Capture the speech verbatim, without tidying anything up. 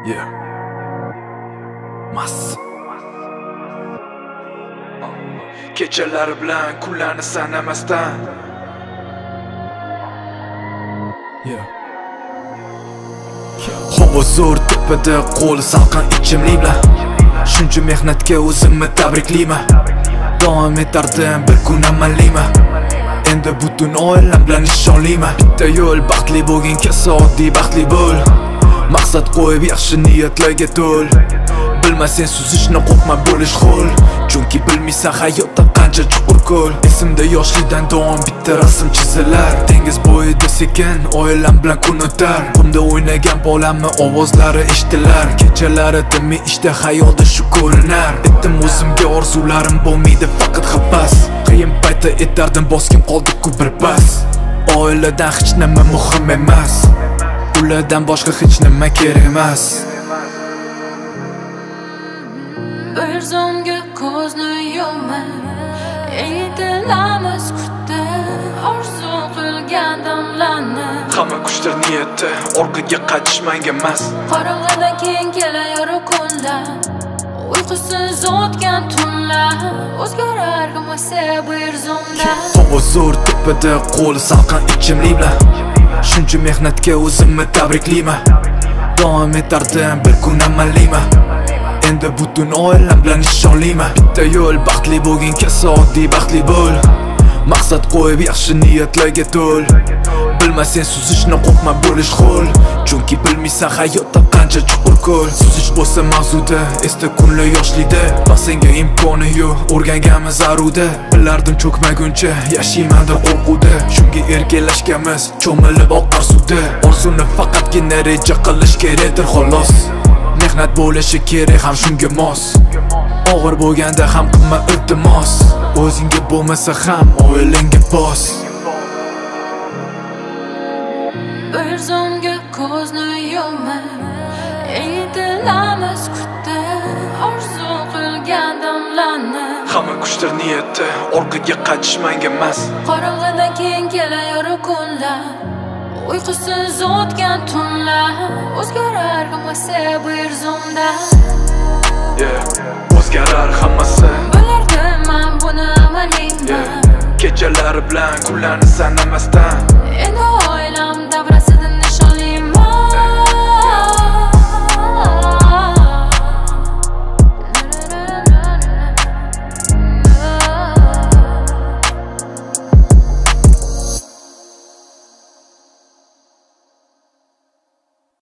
Yeah. Mas. Kechalar bilan kunlarni sanamasdan. Yeah. Havo zo'r tepada, qo'li salqin ichimli bilan. Shuncha mehnatga o'zimni tabriklayman. Davom etardim bir kun amallayman. Endi butun oilam bilan ishonlayman. Bitta yo'l baxtli bo'lgin, kelsa oddiy baxtli bo'l. Maqsad qo'yib yaxshi niyatlarga to'l. Bilmasang suzishni qo'rqma bo'lish xo'l. Chunki bilmaysan hayotda qancha chuqur ko'l. Esimda yoshlikdan davom bitta rasm chizilar. Dengiz bo'yida sekin oilam bilan kun o'tar. Bunda o'ynagan bolamni ovozlari eshitilar. Kechalari tinmay ishda xayolda shu ko'rinar. Etdim o'zimga orzularim bo'lmaydi faqat havas. Qiyin paytda etardim boskim qoldi-ku bir pas. Oiladan hech nima muhim emas. Ulardan boshqa hech nima kerak emas. Bir zonga ko'zni yumma, aytilamiz kutdi orzu qilgan damlarni. Hamma kuchlar niyatda, orqaga qaytishmang emas. Qorong'idan keyin kelayor kunlar, uyqusiz o'tgan tunlar, o'zgarar hammasi bir zonda. Havo zo'r tepada, qo'li salqin ichimli bilan. Shuncha mehnatga o'zimni tabriklayman. Davom etardim bir kun amallayman. Endi butun oilam bilan ishonlayman. Bitta yo'l baxtli bo'lgin, kelsa oddiy baxtli bo'l. Maqsad qo'yib yaxshi niyatlarga to'l. Bilmasang suzishni qo'rqma bo'lish xo'l. Chunki bilmaysan hayotda qancha chuqur ko'l. Suzish bo'lsa mavzuda, esda kunlar yoshlikda. Senga imkoni yo'q, o'rganganmiz zarurda. Bilardim cho'kmaguncha yashaymandir qo'rquvda. Shunga erkalashganmiz, cho'milib oqar suvda. Orzuni faqatgina reja qilish kerakdir xolos. Mehnat bo'lishi kerak ham shunga mos. Og'ir bo'lganda ham qilma iltimos. O'zingga bo'lmasa ham oilangga bos. Bir zonga ko'zni yumma, aytilamiz kutdi orzu qilgan damlarni. Hamma kuchlar niyatda, orqaga qaytishmang emas. Qorong'idan keyin kelayor kunlar, uyqusiz o'tgan tunlar, o'zgarar hammasi bir zonda. Yeah, o'zgarar hammasi. Bilardim men buni amalayman. Yeah, kechalari bilan kunlarni sanamasdan. Endi